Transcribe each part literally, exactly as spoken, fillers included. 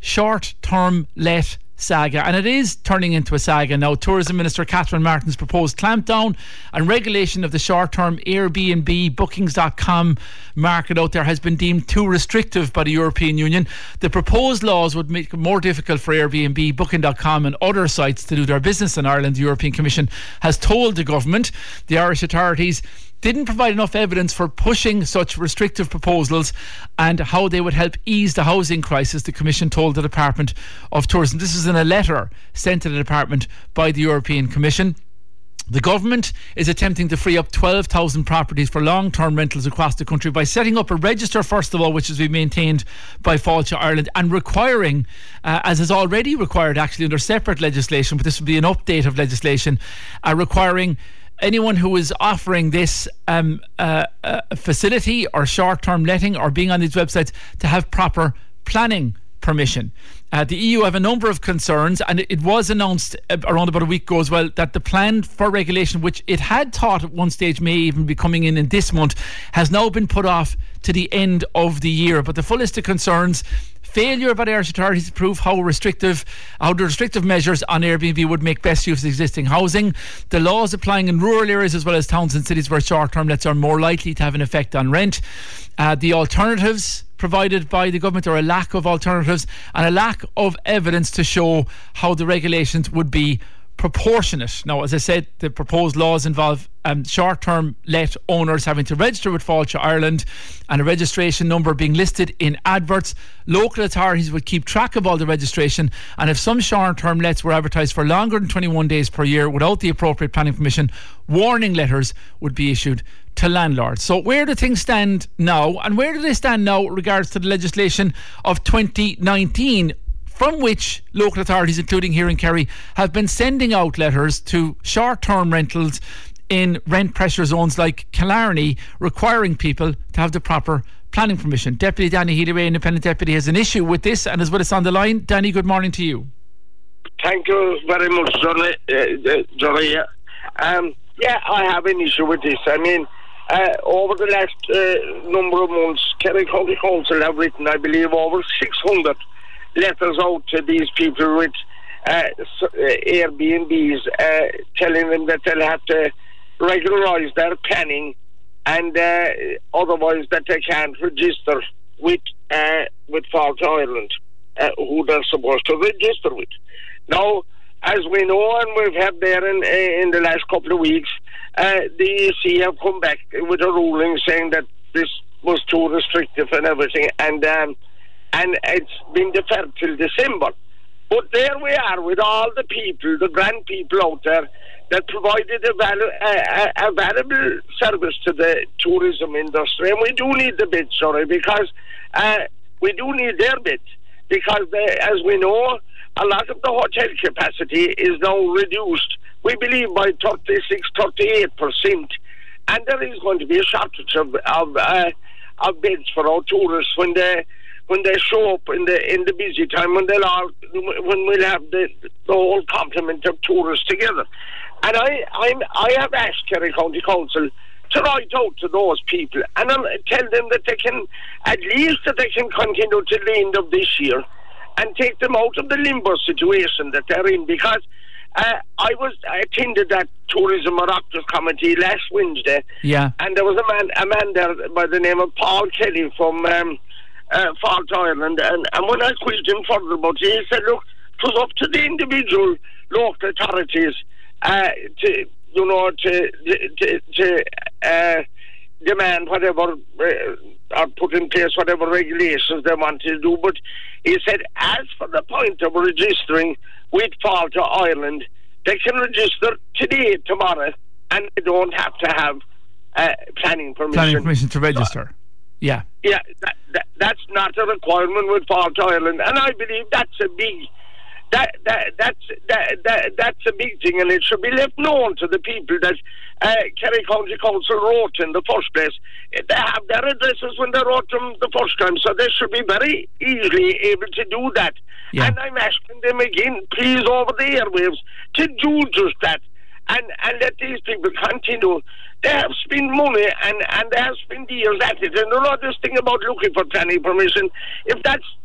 short-term let saga, and it is turning into a saga now. Tourism Minister Catherine Martin's proposed clampdown and regulation of the short-term Airbnb bookings dot com market out there has been deemed too restrictive by the European Union. The proposed laws would make it more difficult for Airbnb, booking dot com and other sites to do their business in Ireland, the European Commission has told the government. The Irish authorities didn't provide enough evidence for pushing such restrictive proposals and how they would help ease the housing crisis, the Commission told the Department of Tourism. This is in a letter sent to the Department by the European Commission. The government is attempting to free up twelve thousand properties for long-term rentals across the country by setting up a register, first of all, which is to be maintained by Fáilte Ireland, and requiring, uh, as is already required actually under separate legislation, but this would be an update of legislation, uh, requiring anyone who is offering this um, uh, uh, facility or short-term letting or being on these websites to have proper planning permission. Uh, the E U have a number of concerns, and it, it was announced uh, around about a week ago as well that the plan for regulation, which it had thought at one stage may even be coming in in this month, has now been put off to the end of the year. But the full list of concerns: failure by the Irish authorities to prove how restrictive, how the restrictive measures on Airbnb would make best use of existing housing, the laws applying in rural areas as well as towns and cities where short-term lets are more likely to have an effect on rent, uh, the alternatives provided by the government, or a lack of alternatives, and a lack of evidence to show how the regulations would be proportionate. Now, as I said, the proposed laws involve um, short-term let owners having to register with Fáilte Ireland and a registration number being listed in adverts. Local authorities would keep track of all the registration, and if some short-term lets were advertised for longer than twenty-one days per year without the appropriate planning permission, warning letters would be issued to landlords. So where do things stand now, and where do they stand now with regards to the legislation of twenty nineteen, from which local authorities, including here in Kerry, have been sending out letters to short-term rentals in rent pressure zones like Killarney, requiring people to have the proper planning permission? Deputy Danny Healy-Rae, Independent Deputy, has an issue with this and is with us on the line. Danny, good morning to you. Thank you very much, Johnny. Uh, Johnny. Um, yeah, I have an issue with this. I mean, uh, over the last uh, number of months, Kerry County Council have written, I believe, over six hundred letters out to these people with uh, Airbnbs, uh, telling them that they'll have to regularise their planning, and uh, otherwise that they can't register with uh, with Fáilte Ireland, uh, who they're supposed to register with. Now, as we know, and we've had there in in the last couple of weeks, uh, the E C have come back with a ruling saying that this was too restrictive and everything, and um, and it's been deferred till December. But there we are with all the people, the grand people out there that provided a, valu- a, a, a valuable service to the tourism industry. And we do need the bit, sorry, because uh, we do need their bit. Because, they, as we know, a lot of the hotel capacity is now reduced, we believe, by thirty-six, thirty-eight percent. And there is going to be a shortage of, of, uh, of beds for our tourists when they... when they show up in the in the busy time, when they'll all, when we'll have the, the whole complement of tourists together. And I I'm, I have asked Kerry County Council to write out to those people and I'll tell them that they can, at least that they can continue till the end of this year and take them out of the limbo situation that they're in. Because uh, I was I attended that Tourism Oireachtas Committee last Wednesday, yeah, and there was a man a man there by the name of Paul Kelly from Um, Uh, Fáilte Ireland, and, and when I quizzed him further about it, he said, look, it was up to the individual local authorities uh, to, you know, to to, to uh, demand whatever uh, or put in place whatever regulations they wanted to do. But he said, as for the point of registering with Fáilte Ireland, they can register today, tomorrow, and they don't have to have uh, planning permission. Planning permission to register. Uh, Yeah, yeah, that, that, that's not a requirement with Fáilte Ireland, and I believe that's a big, that that that's that, that that's a big thing, and it should be left known to the people that uh, Kerry County Council wrote in the first place. They have their addresses when they wrote them the first time, so they should be very easily able to do that. Yeah. And I'm asking them again, please, over the airwaves, to do just that, and and let these people continue. They have spent money and, and they have spent years at it. And you know this thing about looking for planning permission, if that's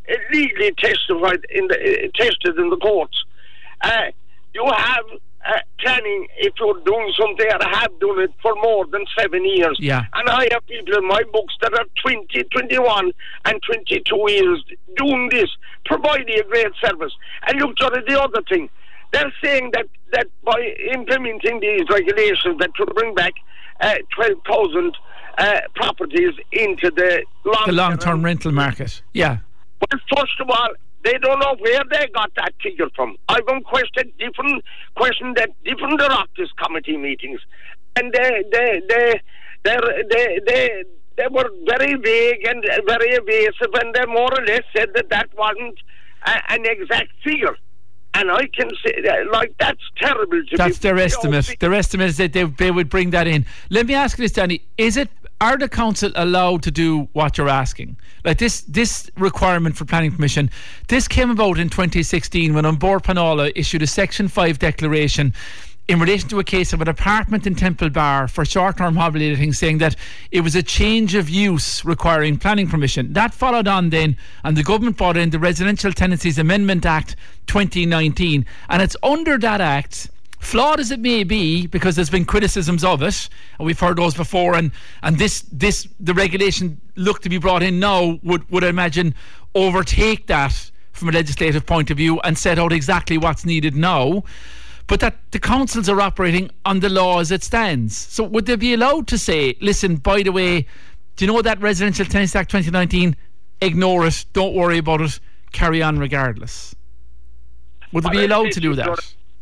legally testified in the uh, tested in the courts. Uh, you have uh, planning if you're doing something, or have done it for more than seven years. Yeah. And I have people in my books that are twenty, twenty-one and twenty-two years doing this, providing a great service. And look at the other thing. They're saying that, that by implementing these regulations that will bring back uh, twelve thousand uh, properties into the long-term, the long-term rental market. Yeah. Well, first of all, they don't know where they got that figure from. I've been questioned different, questioned at different Oireachtas committee meetings, and they, they, they, they, they, they, they were very vague and very evasive, and they more or less said that that wasn't a, an exact figure. And I can say, that, like, that's terrible to That's be, their estimate. Their estimate is that they, they would bring that in. Let me ask you this, Danny. Is it, are the council allowed to do what you're asking? Like this this requirement for planning permission, this came about in twenty sixteen when An Bord Pleanála issued a Section five declaration in relation to a case of an apartment in Temple Bar for short-term holiday letting, saying that it was a change of use requiring planning permission. That followed on then, and the government brought in the Residential Tenancies Amendment Act twenty nineteen, and it's under that act, flawed as it may be, because there's been criticisms of it, and we've heard those before, and and this this the regulation looked to be brought in now would would I imagine overtake that from a legislative point of view and set out exactly what's needed now. But that the councils are operating on the law as it stands. So would they be allowed to say, listen, by the way, do you know that Residential Tenancies Act twenty nineteen, ignore it, don't worry about it, carry on regardless? Would they be allowed to do that?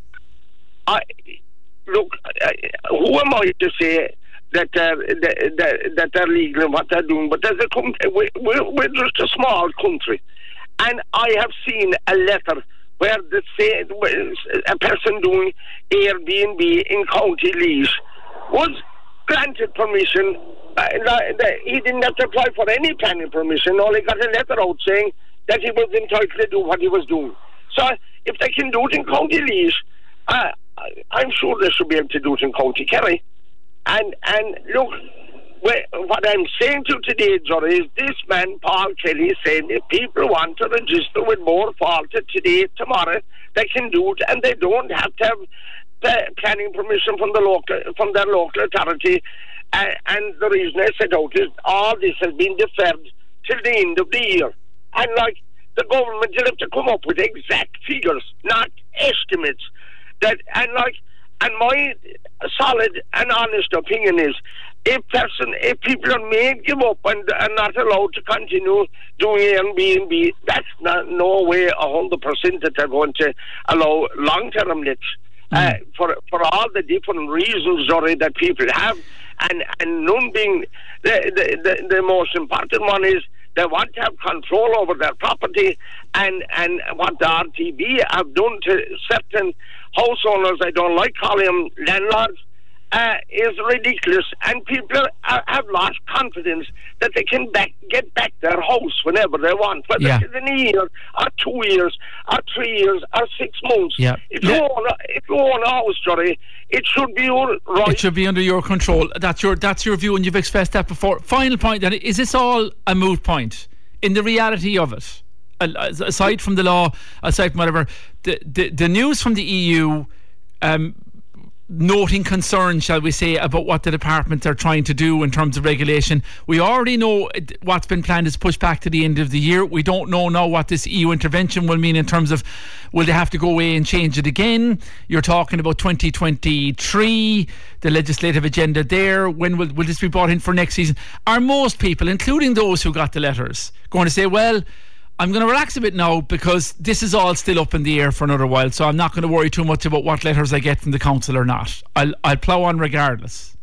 I, look, I, who am I to say that they're, that, that they're legal in what they're doing? But there's a country, we're, we're just a small country. And I have seen a letter where the say, a person doing Airbnb in County Laois was granted permission. Uh, he didn't have to apply for any planning permission. Only got a letter out saying that he was entitled to do what he was doing. So if they can do it in County Laois, uh, I'm sure they should be able to do it in County Kerry. And and look, what I'm saying to you today, Johnny, is this man, Paul Kelly, is saying if people want to register with More Falta today, tomorrow, they can do it, and they don't have to have the planning permission from the local, from their local authority. Uh, and the reason I said out is all this has been deferred till the end of the year. And like the government will have to come up with exact figures, not estimates. That and like, and my solid and honest opinion is, if person, if people are made give up and are not allowed to continue doing Airbnb, that's not no way a hundred percent that they're going to allow long-term lets mm. uh, for for all the different reasons, sorry, that people have, and and none being the, the the the most important one is they want to have control over their property, and and what the R T B have done to certain house owners, I don't like calling them landlords, Uh, is ridiculous, and people are, have lost confidence that they can back, get back their house whenever they want, whether yeah. it's in a year, or two years, or three years, or six months. Yeah. If, you own a, if you own a house, Johnny, it should be your right. It should be under your control. That's your that's your view, and you've expressed that before. Final point, then, is this all a moot point in the reality of it? Aside from the law, aside from whatever, the the, the news from the E U. Um, noting concern, shall we say, about what the departments are trying to do in terms of regulation. We already know what's been planned is pushed back to the end of the year. We don't know now what this E U intervention will mean in terms of, will they have to go away and change it again? You're talking about twenty twenty-three, the legislative agenda there. When will, will this be brought in for next season? Are most people, including those who got the letters, going to say, well, I'm going to relax a bit now because this is all still up in the air for another while, so I'm not going to worry too much about what letters I get from the council or not. I'll, I'll plough on regardless.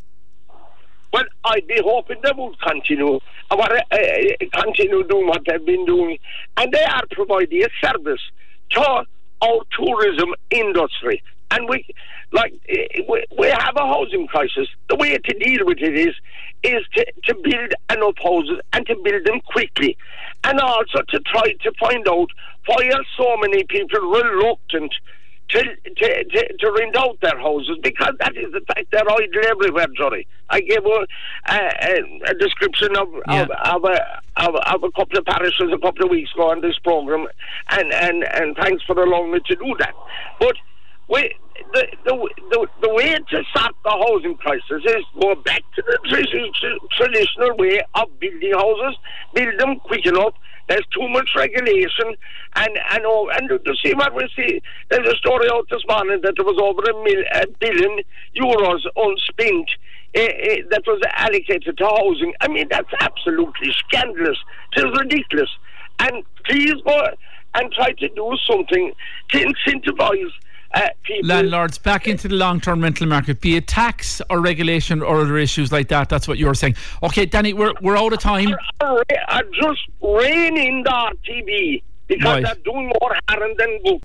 Well, I'd be hoping they would continue, uh, uh, continue doing what they've been doing, and they are providing a service to our tourism industry. And we, like, we, we have a housing crisis. The way to deal with it is, is to, to build enough houses and to build them quickly, and also to try to find out why are so many people reluctant to, to, to, to rent out their houses, because that is the fact. They're idle everywhere, Johnny. I gave a, a, a description of, yeah. of, of, a, of, of a couple of parishes a couple of weeks ago on this programme, and, and, and thanks for allowing me to do that. But we, the, the, the, the way to stop the housing crisis is go back to the tra- traditional way of building houses, build them quick enough. There's too much regulation, and and oh, and to see what we see. There's a story out this morning that there was over a, mil, a billion euros unspent uh, uh, that was allocated to housing. I mean, that's absolutely scandalous. It is ridiculous. And please go and try to do something to incentivise Uh, landlords back into the long-term rental market, be it tax or regulation or other issues like that. That's what you're saying. Okay, Danny, we're we're out of time. Are just rein in the T V, because right. they're doing more harm than good.